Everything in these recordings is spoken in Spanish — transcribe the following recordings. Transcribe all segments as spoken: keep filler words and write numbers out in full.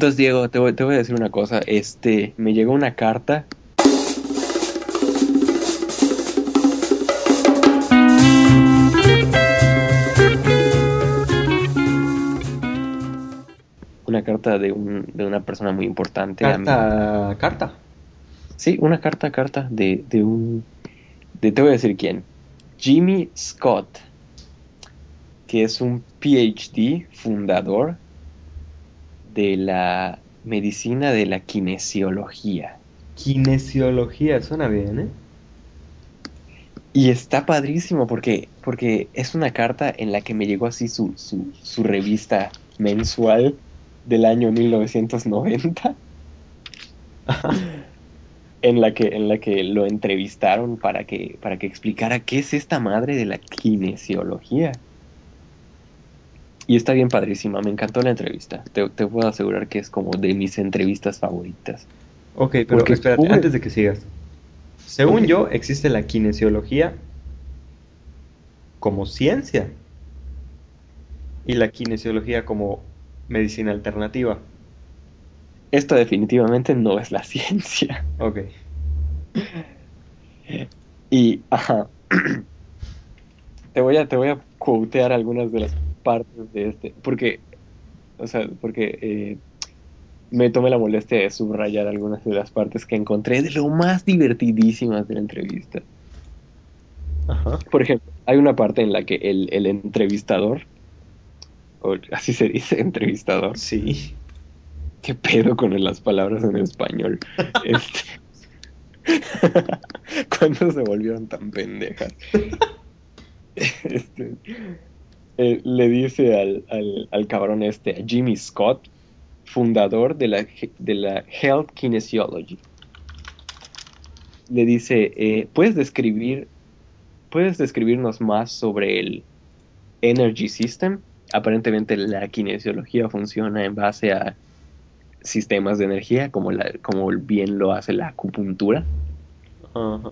Entonces, Diego, te voy, te voy a decir una cosa. Este, me llegó una carta. Una carta de un, de una persona muy importante a mí. Carta, carta. Sí, una carta, carta de, de un, de, te voy a decir quién. Jimmy Scott, que es un PhD fundador de la medicina de la kinesiología. Kinesiología, suena bien, ¿eh? Y está padrísimo porque, porque es una carta en la que me llegó así su, su, su revista mensual del año mil novecientos noventa, en la que, en la que lo entrevistaron para que, para que explicara qué es esta madre de la kinesiología. Y está bien padrísima, me encantó la entrevista. Te, te puedo asegurar que es como de mis entrevistas favoritas. Ok, pero Porque espérate, cubre... antes de que sigas. Ok, Según yo, existe la kinesiología como ciencia y la kinesiología como medicina alternativa. esto definitivamente no es la ciencia. Ok. Y, ajá, te voy a, te voy a quotear algunas de las partes de este, porque, o sea, porque eh, me tomé la molestia de subrayar algunas de las partes que encontré de lo más divertidísimas de la entrevista. Ajá. Por ejemplo, hay una parte en la que el, el entrevistador, o así se dice, entrevistador, Sí. qué pedo con las palabras en español, este, ¿cuándo se volvieron tan pendejas? Este, eh, le dice al, al, al cabrón este, a Jimmy Scott, fundador de la, de la Health Kinesiology. Le dice, eh, ¿puedes describir, ¿puedes describirnos más sobre el Energy System? Aparentemente la kinesiología funciona en base a sistemas de energía, como, la, como bien lo hace la acupuntura. Ajá.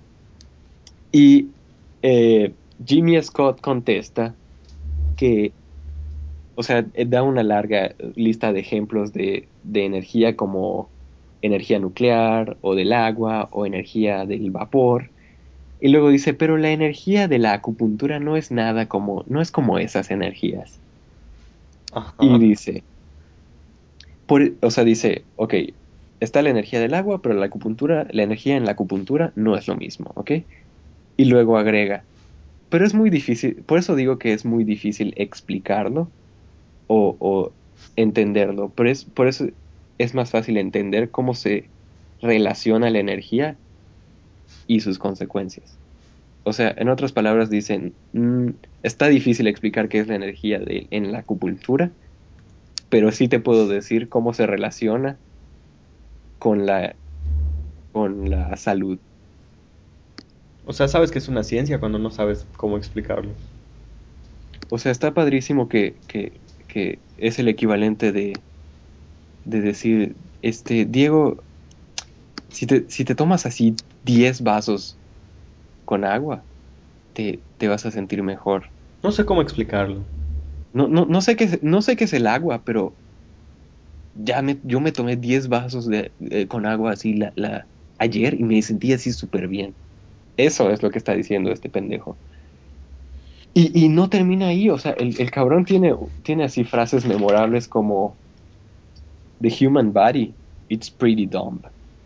Y eh, Jimmy Scott contesta que, o sea, da una larga lista de ejemplos de, de energía como energía nuclear o del agua o energía del vapor. Y luego dice, pero la energía de la acupuntura no es nada como, no es como esas energías. Y Ajá. dice, por, o sea, dice, ok, está la energía del agua, pero la acupuntura, la energía en la acupuntura no es lo mismo, ¿ok? Y luego agrega, pero es muy difícil, por eso digo que es muy difícil explicarlo o, o entenderlo, pero es, por eso es más fácil entender cómo se relaciona la energía y sus consecuencias. O sea, en otras palabras dicen, mm, está difícil explicar qué es la energía de, en la acupuntura, pero sí te puedo decir cómo se relaciona con la, con la salud. O sea, sabes que es una ciencia cuando no sabes cómo explicarlo. O sea, está padrísimo que, que, que es el equivalente de, de decir, este, Diego, si te, si te tomas así diez vasos con agua, te, te vas a sentir mejor. No sé cómo explicarlo. No, no, no sé qué es, no sé qué es el agua, pero ya me, yo me tomé diez vasos de, eh, con agua así la, la, ayer y me sentí así súper bien. Eso es lo que está diciendo este pendejo. Y, y no termina ahí, o sea, el, el cabrón tiene, tiene así frases memorables como The human body, it's pretty dumb.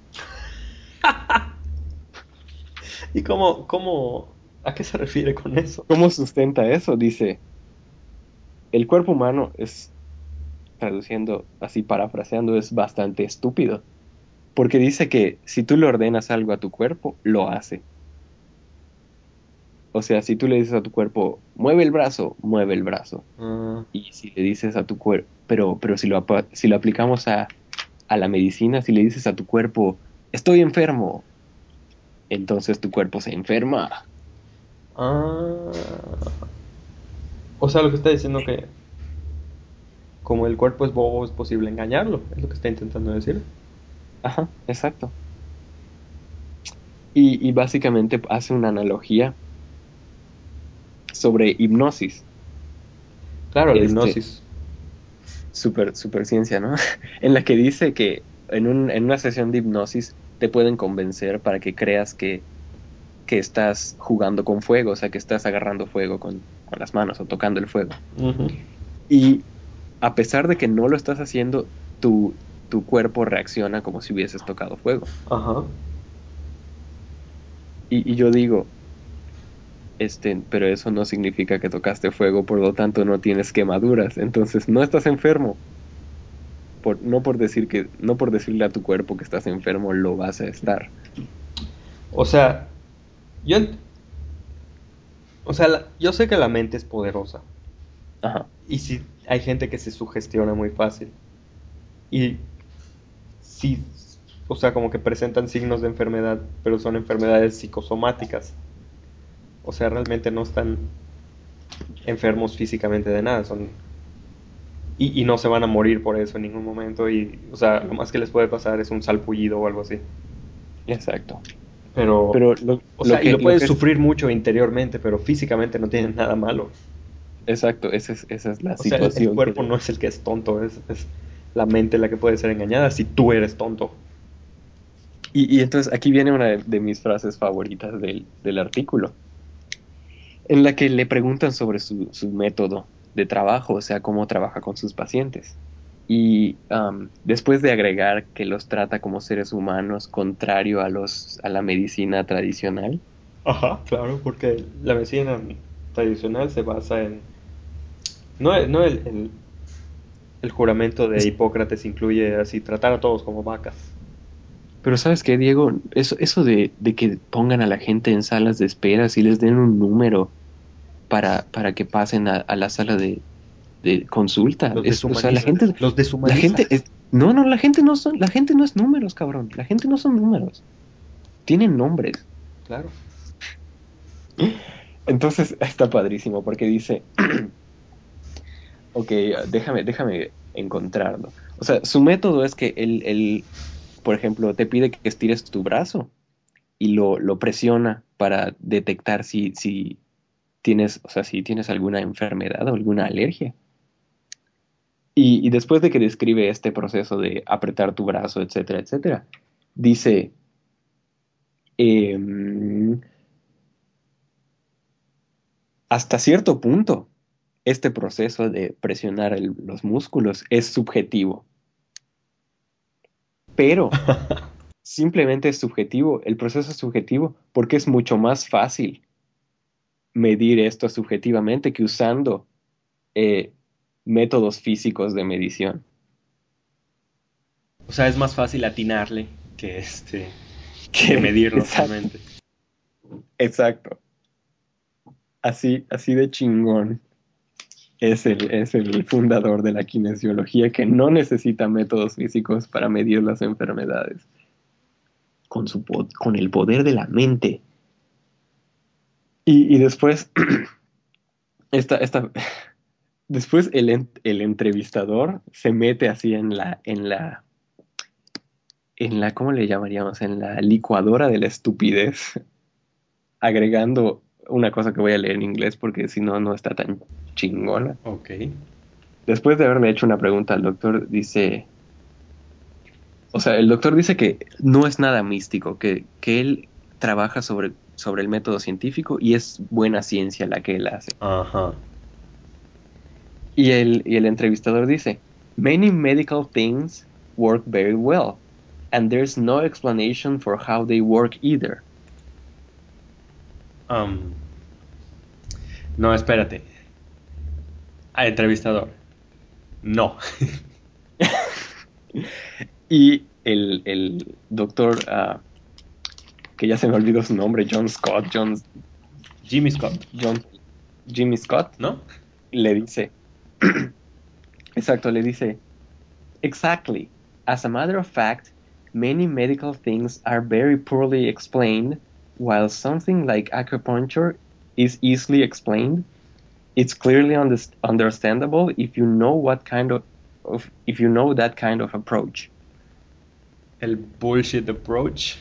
¿Y cómo, cómo, a qué se refiere con eso? ¿Cómo sustenta eso? Dice, el cuerpo humano es, traduciendo así, parafraseando, es bastante estúpido. Porque dice que si tú le ordenas algo a tu cuerpo, lo hace. O sea, si tú le dices a tu cuerpo, mueve el brazo, mueve el brazo. Ah, Y si le dices a tu cuerpo, pero, pero si lo, apa- si lo aplicamos a, a la medicina, si le dices a tu cuerpo, estoy enfermo, entonces tu cuerpo se enferma. ah. O sea, lo que está diciendo que como el cuerpo es bobo es posible engañarlo, es lo que está intentando decir. Ajá, exacto. Y, y básicamente hace una analogía sobre hipnosis. Claro, la Este, hipnosis. super, super ciencia, ¿no? En la que dice que en, un, en una sesión de hipnosis te pueden convencer para que creas que, que estás jugando con fuego, o sea, que estás agarrando fuego con, con las manos o tocando el fuego. Ujú. Y a pesar de que no lo estás haciendo, tu, tu cuerpo reacciona como si hubieses tocado fuego. Ajá. Y, y yo digo, este, pero eso no significa que tocaste fuego, por lo tanto no tienes quemaduras, entonces no estás enfermo. Por, no por decir que, no por decirle a tu cuerpo que estás enfermo, lo vas a estar. O sea, yo, ent- o sea, la- yo sé que la mente es poderosa. Ajá, Y si hay gente que se sugestiona muy fácil. Y sí, o sea, como que presentan signos de enfermedad, pero son enfermedades psicosomáticas. O sea, realmente no están enfermos físicamente de nada, son y, y no se van a morir por eso en ningún momento y, o sea, lo más que les puede pasar es un salpullido o algo así. exacto. Pero, Pero lo, o lo sea, y que, lo lo pueden que es, sufrir mucho interiormente, pero físicamente no tienen nada malo. exacto, esa es, esa es la O sea, el, el situación que cuerpo no es el que es tonto, es, es la mente la que puede ser engañada si tú eres tonto. Y, y entonces aquí viene una de, de mis frases favoritas del, del artículo, en la que le preguntan sobre su, su método de trabajo, o sea, cómo trabaja con sus pacientes. Y am, después de agregar que los trata como seres humanos, contrario a los, a la medicina tradicional, Ajá, claro, porque la medicina tradicional se basa en... No, no el, el, el juramento de es- Hipócrates incluye así tratar a todos como vacas. pero ¿sabes qué, Diego? Eso, eso de, de que pongan a la gente en salas de esperas y les den un número para, para que pasen a, a la sala de, de consulta. Los Es, o sea, la deshumanizas. gente, Los la gente deshumanizas. es, no, no, la gente no son, la gente no es números, cabrón. La gente no son números. Tienen nombres. Claro. Entonces está padrísimo porque dice, ok, déjame, déjame encontrarlo. O sea, su método es que él, él, por ejemplo, te pide que estires tu brazo y lo, lo presiona para detectar si, si tienes, o sea, si tienes alguna enfermedad o alguna alergia. Y, y después de que describe este proceso de apretar tu brazo, etcétera, etcétera, dice, em, hasta cierto punto, este proceso de presionar el- los músculos es subjetivo, pero simplemente es subjetivo, el proceso es subjetivo porque es mucho más fácil medir esto subjetivamente que usando eh, métodos físicos de medición. O sea, es más fácil atinarle que este que Que, medirlo exacto, realmente. exacto, así, así de chingón. Es el, es el fundador de la kinesiología que no necesita métodos físicos para medir las enfermedades. Con, su, po- con el poder de la mente. Y, y después, esta, esta, después el, en- el entrevistador se mete así en la, en la, en la, ¿cómo le llamaríamos? En la licuadora de la estupidez, agregando una cosa que voy a leer en inglés porque si no, no está tan chingona. Ok. Después de haberle hecho una pregunta al doctor, dice, o sea, el doctor dice que no es nada místico, que, que él trabaja sobre, sobre el método científico y es buena ciencia la que él hace. Ajá. Y el, y el entrevistador dice, Many medical things work very well, and there's no explanation for how they work either. Am, no, espérate. Ah, entrevistador. No. Y el, el doctor, ah, que ya se me olvidó su nombre, John Scott, John, Jimmy Scott. John, Jimmy Scott, ¿No? le dice, exacto, le dice, Exactly. As a matter of fact, many medical things are very poorly explained, while something like acupuncture is easily explained. It's clearly underst- understandable if you know what kind of, of if you know that kind of approach. El bullshit approach.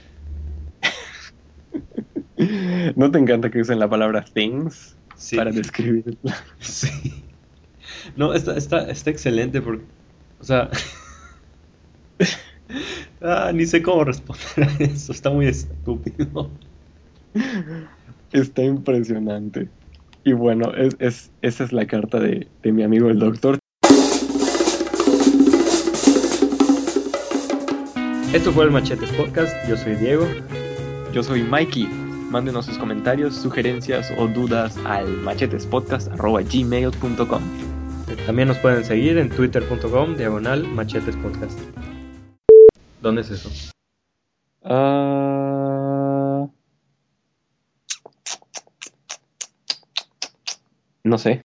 ¿No te encanta que usen la palabra things Sí. para describir? Sí. No, está, está, está excelente porque O sea, ah, ni sé cómo responder a eso, está muy estúpido. Está impresionante. Y bueno, es, es, esa es la carta de, de mi amigo el doctor. Esto fue el Machetes Podcast, yo soy Diego. Yo soy Mikey. Mándenos sus comentarios, sugerencias o dudas al machetespodcast arroba gmail punto com. También nos pueden seguir en twitter punto com diagonal Machetes Podcast. ¿Dónde es eso? Ah, no sé.